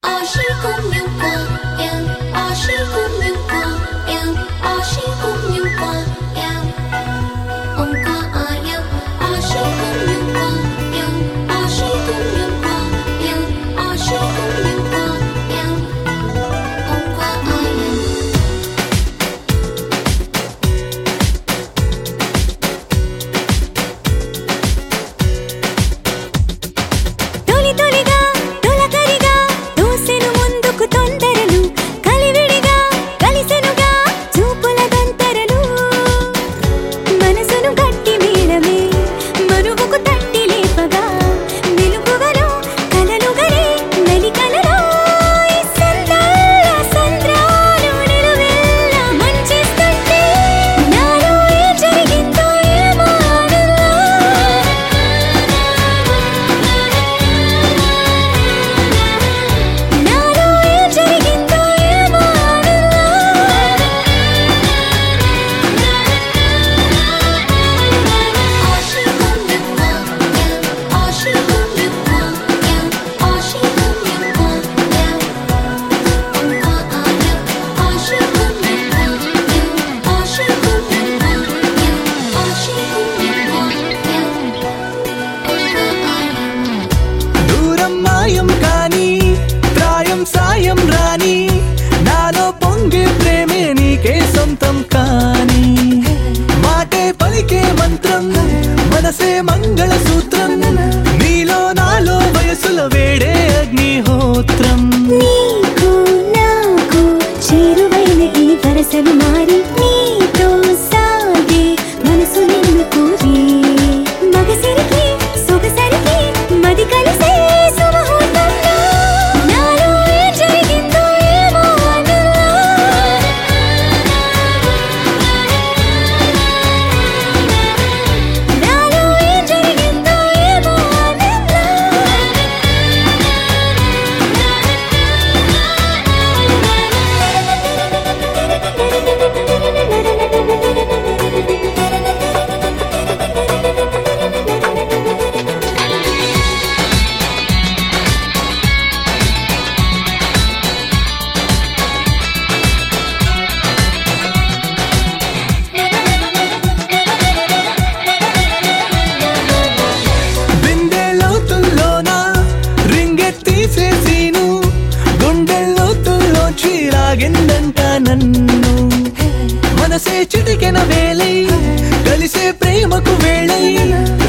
మనసే మంగళ సూత్రం నీలో నాలో వయసుల వేడే అగ్నిహోత్రం నీకు నాకు చేరువైన ఈ వరసలు మారి నీతో సాగే మనసు నిన్ను కోరి మగసరికి సొగసరికి మది కలిసే సుముహూర్తంలో నాలో ఏం జరిగిందో ఏమో నాలో ఏం జరిగిందో ఏమో బిందెలోతుల్లోనా రింగెత్తీసేసీను గుండెల్లోతుల్లోంచి లాగిందంట నన్ను మనసే చిటికెన వేలై కలిసే ప్రేమకు వేళై